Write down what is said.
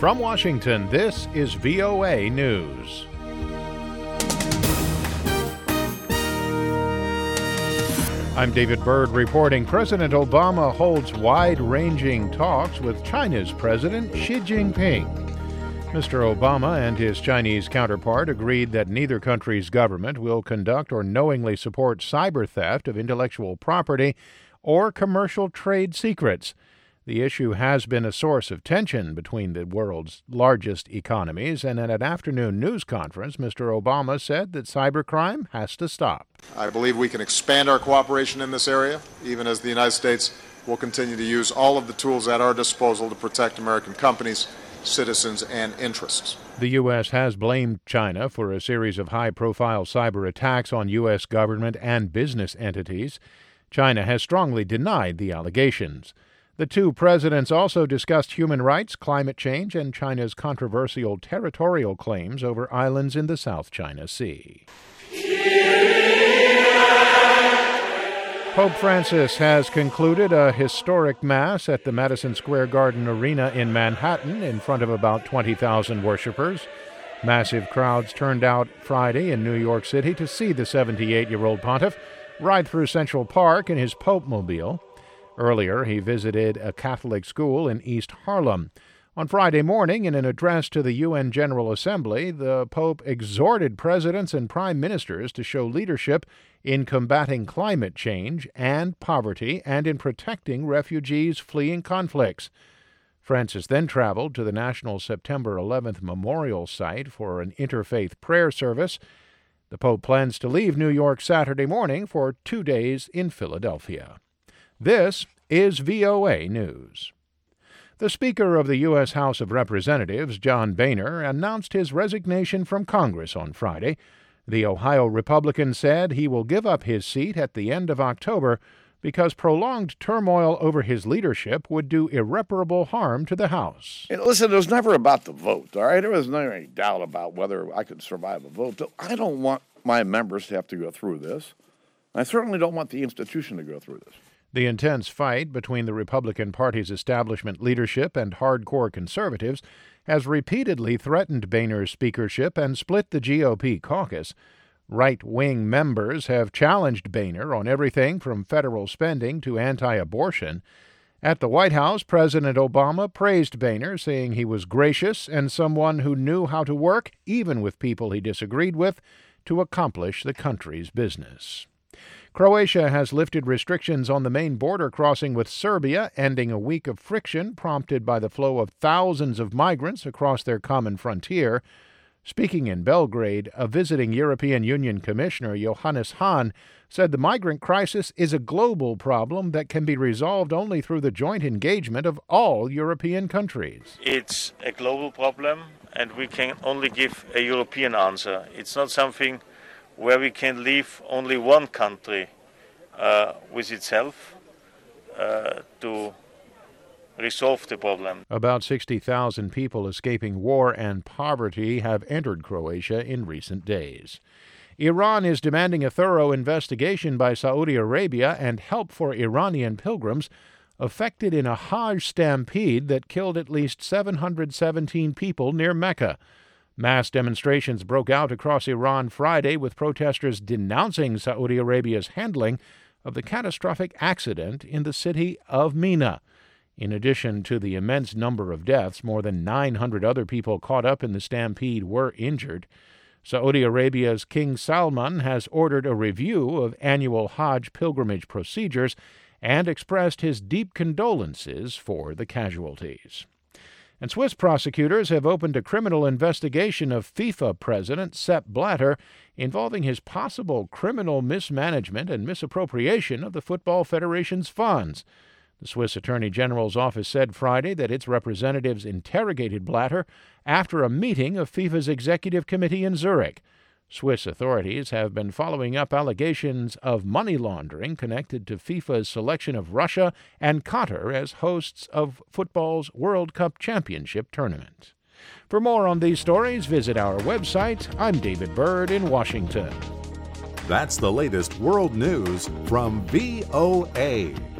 From Washington, this is VOA News. I'm David Byrd reporting President Obama holds wide-ranging talks with China's President Xi Jinping. Mr. Obama and his Chinese counterpart agreed that neither country's government will conduct or knowingly support cyber theft of intellectual property or commercial trade secrets. The issue has been a source of tension between the world's largest economies, and at an afternoon news conference, Mr. Obama said that cybercrime has to stop. I believe we can expand our cooperation in this area, even as the United States will continue to use all of the tools at our disposal to protect American companies, citizens, and interests. The U.S. has blamed China for a series of high-profile cyber attacks on U.S. government and business entities. China has strongly denied the allegations. The two presidents also discussed human rights, climate change, and China's controversial territorial claims over islands in the South China Sea. Pope Francis has concluded a historic Mass at the Madison Square Garden Arena in Manhattan in front of about 20,000 worshipers. Massive crowds turned out Friday in New York City to see the 78-year-old pontiff ride through Central Park in his Pope-mobile. Earlier, he visited a Catholic school in East Harlem. On Friday morning, in an address to the UN General Assembly, the Pope exhorted presidents and prime ministers to show leadership in combating climate change and poverty and in protecting refugees fleeing conflicts. Francis then traveled to the National September 11th Memorial Site for an interfaith prayer service. The Pope plans to leave New York Saturday morning for 2 days in Philadelphia. This is VOA News. The Speaker of the U.S. House of Representatives, John Boehner, announced his resignation from Congress on Friday. The Ohio Republican said he will give up his seat at the end of October because prolonged turmoil over his leadership would do irreparable harm to the House. Listen, it was never about the vote, all right? There was never any doubt about whether I could survive a vote. I don't want my members to have to go through this. I certainly don't want the institution to go through this. The intense fight between the Republican Party's establishment leadership and hardcore conservatives has repeatedly threatened Boehner's speakership and split the GOP caucus. Right-wing members have challenged Boehner on everything from federal spending to anti-abortion. At the White House, President Obama praised Boehner, saying he was gracious and someone who knew how to work, even with people he disagreed with, to accomplish the country's business. Croatia has lifted restrictions on the main border crossing with Serbia, ending a week of friction prompted by the flow of thousands of migrants across their common frontier. Speaking in Belgrade, a visiting European Union Commissioner, Johannes Hahn, said the migrant crisis is a global problem that can be resolved only through the joint engagement of all European countries. It's a global problem, and we can only give a European answer. It's not something where we can leave only one country with itself to resolve the problem. About 60,000 people escaping war and poverty have entered Croatia in recent days. Iran is demanding a thorough investigation by Saudi Arabia and help for Iranian pilgrims affected in a Hajj stampede that killed at least 717 people near Mecca. Mass demonstrations broke out across Iran Friday, with protesters denouncing Saudi Arabia's handling of the catastrophic accident in the city of Mina. In addition to the immense number of deaths, more than 900 other people caught up in the stampede were injured. Saudi Arabia's King Salman has ordered a review of annual Hajj pilgrimage procedures and expressed his deep condolences for the casualties. And Swiss prosecutors have opened a criminal investigation of FIFA president Sepp Blatter involving his possible criminal mismanagement and misappropriation of the Football Federation's funds. The Swiss Attorney General's office said Friday that its representatives interrogated Blatter after a meeting of FIFA's executive committee in Zurich. Swiss authorities have been following up allegations of money laundering connected to FIFA's selection of Russia and Qatar as hosts of football's World Cup Championship tournament. For more on these stories, visit our website. I'm David Byrd in Washington. That's the latest world news from VOA.